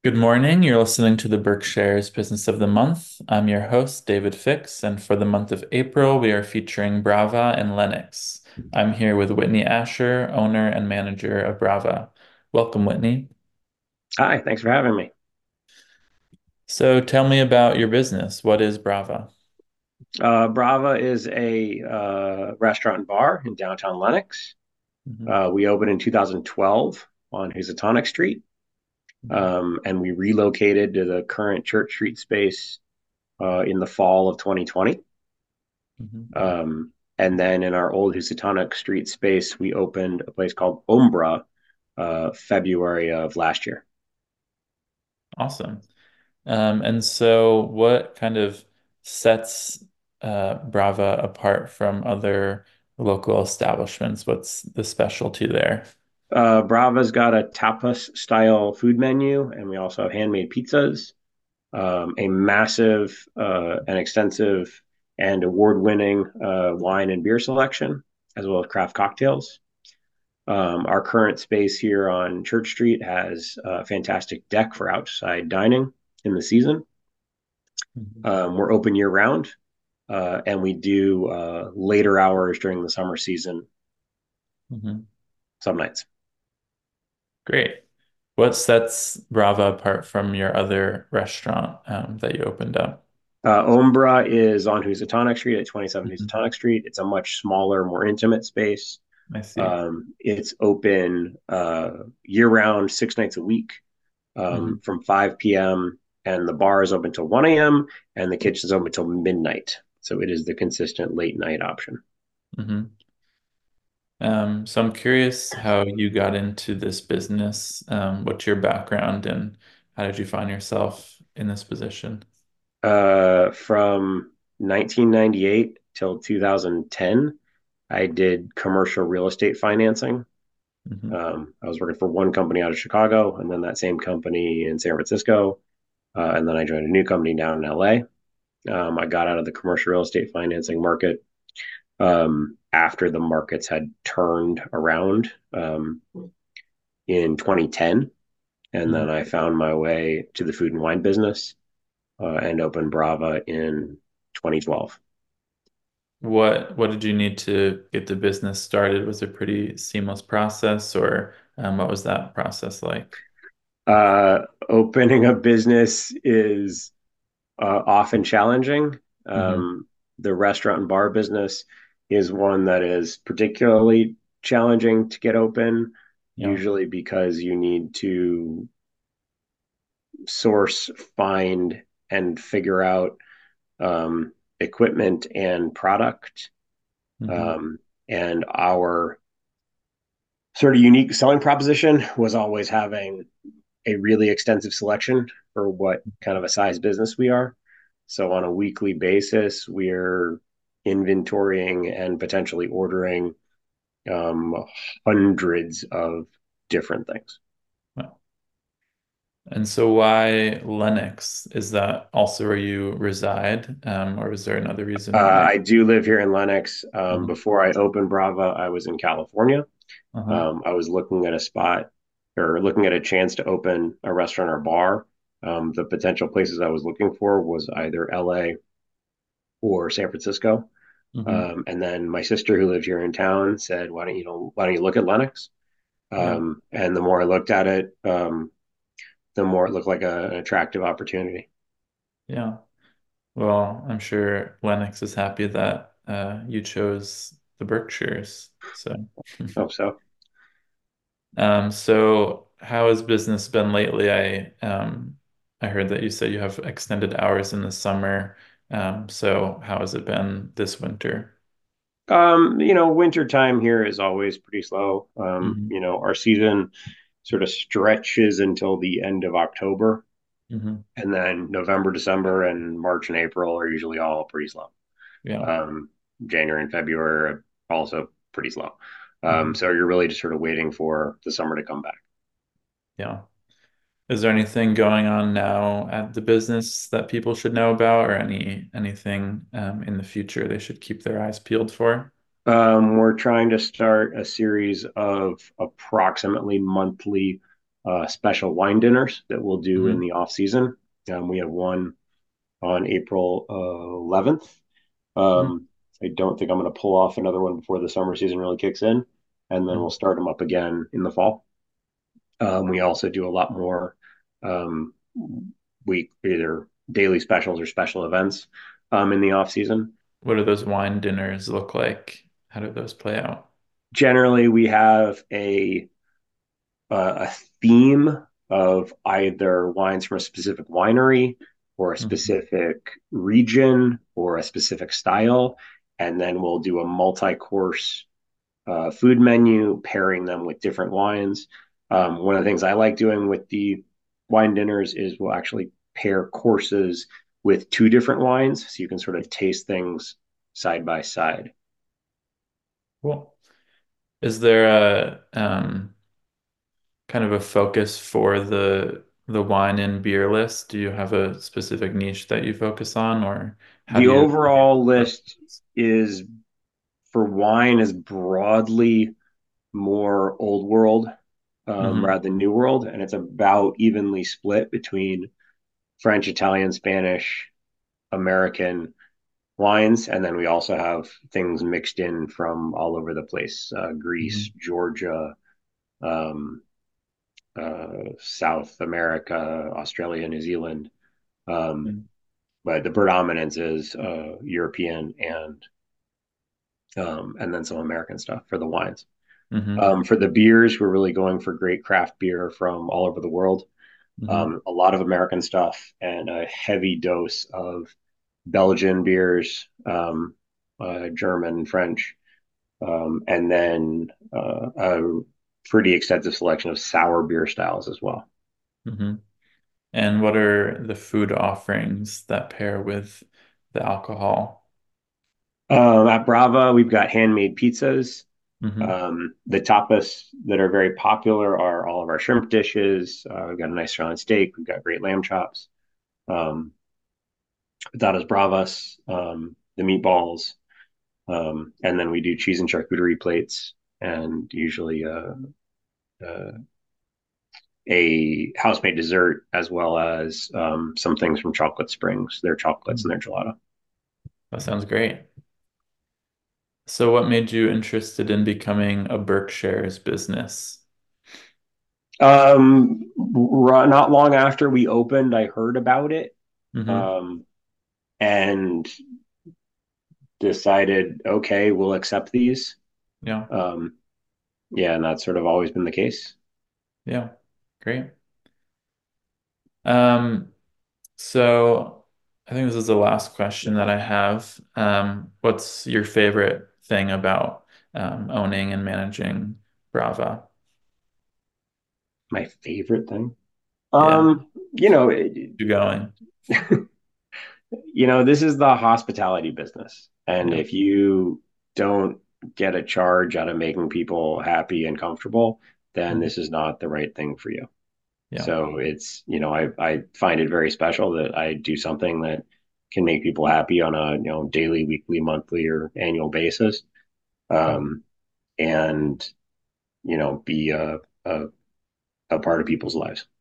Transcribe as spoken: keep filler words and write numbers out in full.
Good morning. You're listening to the Berkshire's Business of the Month. I'm your host, David Fix, and for the month of April, we are featuring Brava and Lennox. I'm here with Whitney Asher, owner and manager of Brava. Welcome, Whitney. Hi, thanks for having me. So tell me about your business. What is Brava? Uh, Brava is a uh, restaurant and bar in downtown Lenox. Hmm. Uh, we opened in two thousand twelve on Housatonic Street, Hmm. um, and we relocated to the current Church Street space uh, in the fall of twenty twenty. Hmm. Um, and then in our old Housatonic Street space, we opened a place called Umbra uh, February of last year. Awesome. Um, and so what kind of sets uh, Brava apart from other local establishments? What's the specialty there? Uh, Brava's got a tapas style food menu, and we also have handmade pizzas. Um, a massive uh, and extensive and award-winning uh, wine and beer selection, as well as craft cocktails. Um, our current space here on Church Street has a fantastic deck for outside dining in the season. Mhm. Um, we're open year round, uh, and we do uh, later hours during the summer season Mhm. some nights. Great. What sets Brava apart from your other restaurant um, that you opened up? Uh, Ombra is on Housatonic Street at twenty-seven Mhm. Housatonic Street. It's a much smaller, more intimate space. I see. Um, it's open uh, year round, six nights a week, Hmm. um, from five p m and the bar is open till one a m and the kitchen is open till midnight. So it is the consistent late night option. Hmm. Um, so I'm curious how you got into this business. Um, what's your background and how did you find yourself in this position? Uh, from nineteen ninety-eight till two thousand ten, I did commercial real estate financing. Hmm. Um, I was working for one company out of Chicago and then that same company in San Francisco. Uh, and then I joined a new company down in L A. Um, I got out of the commercial real estate financing market um, after the markets had turned around um, in twenty ten. And then Hmm. I found my way to the food and wine business uh, and opened Brava in twenty twelve. What what did you need to get the business started? Was it a pretty seamless process, or um, what was that process like? Uh, opening a business is uh, often challenging. Hmm. Um, the restaurant and bar business is one that is particularly challenging to get open, Yeah. usually because you need to source, find, and figure out um, equipment and product. Hmm. Um, and our sort of unique selling proposition was always having a really extensive selection for what kind of a size business we are. So on a weekly basis, we're inventorying and potentially ordering um, hundreds of different things. Wow. And so why Lennox? Is that also where you reside? Um, or is there another reason Uh, why? I do live here in Lenox. Um, Mhm. before I opened Brava, I was in California. Uh-huh. Um, I was looking at a spot or looking at a chance to open a restaurant or bar. Um, the potential places I was looking for was either L A or San Francisco. Hmm. Um, and then my sister, who lived here in town, said, "Why don't you know? Why don't you look at Lenox?" Yeah. Um, and the more I looked at it, um, the more it looked like a, an attractive opportunity. Yeah. Well, I'm sure Lennox is happy that uh, you chose the Berkshires. So, Oh, so um, so how has business been lately? I um, I heard that you said you have extended hours in the summer. Um, so how has it been this winter? um, you know, winter time here is always pretty slow. Um, Hmm. you know, our season sort of stretches until the end of October, Hmm. and then November, December, and March and April are usually all pretty slow. Yeah. Um, January and February are also pretty slow. Um, Hmm. so you're really just sort of waiting for the summer to come back. Yeah. Is there anything going on now at the business that people should know about, or any anything um, in the future they should keep their eyes peeled for? Um, we're trying to start a series of approximately monthly uh, special wine dinners that we'll do in Hmm. the off season. Um, we have one on April uh, eleventh. Um, I don't think I'm going to pull off another one before the summer season really kicks in, and then we'll start them up again in the fall. Um, we also do a lot more um, week either daily specials or special events um, in the off season. What do those wine dinners look like? How do those play out? Generally, we have a uh, a theme of either wines from a specific winery or a Hmm. specific region or a specific style, and then we'll do a multi-course uh, food menu, pairing them with different wines. Um, one of the things I like doing with the wine dinners is we'll actually pair courses with two different wines, so you can sort of taste things side by side. Cool. Is there a um, kind of a focus for the the wine and beer list? Do you have a specific niche that you focus on, or how The do you? overall list is for wine is broadly more old world um, Mm-hmm. rather than new world, and it's about evenly split between French, Italian, Spanish, American wines, and then we also have things mixed in from all over the place: uh, Greece, Hmm. Georgia, um, uh, South America, Australia, New Zealand. Um, but the predominance is uh, European and um, and then some American stuff for the wines. Hmm. Um, for the beers, we're really going for great craft beer from all over the world. Hmm. Um, a lot of American stuff and a heavy dose of Belgian beers, um, uh, German, French, um, and then uh, a pretty extensive selection of sour beer styles as well. Hmm. And what are the food offerings that pair with the alcohol? Um, at Brava, we've got handmade pizzas. Hmm. Um, the tapas that are very popular are all of our shrimp dishes. Uh, we've got a nice sirloin steak. We've got great lamb chops. Um, Patatas bravas, um, the meatballs, um, and then we do cheese and charcuterie plates, and usually uh, uh, a house-made dessert as well as um, some things from Chocolate Springs, their chocolates and their gelato. That sounds great. So what made you interested in becoming a Berkshire's business? Um, not long after we opened, I heard about it Hmm. um, and decided, okay, we'll accept these. Yeah. Um, yeah, and that's sort of always been the case. Yeah. Great. Um, so I think this is the last question that I have. Um, what's your favorite thing about um, owning and managing Brava? My favorite thing. Yeah. Um, you know, You going? you know, this is the hospitality business. And Yeah. if you don't get a charge out of making people happy and comfortable, then Mhm. this is not the right thing for you. Yeah. So it's, you know, I, I find it very special that I do something that can make people happy on a, you know, daily, weekly, monthly, or annual basis. Yeah. Um, and, you know, be a, a, a part of people's lives.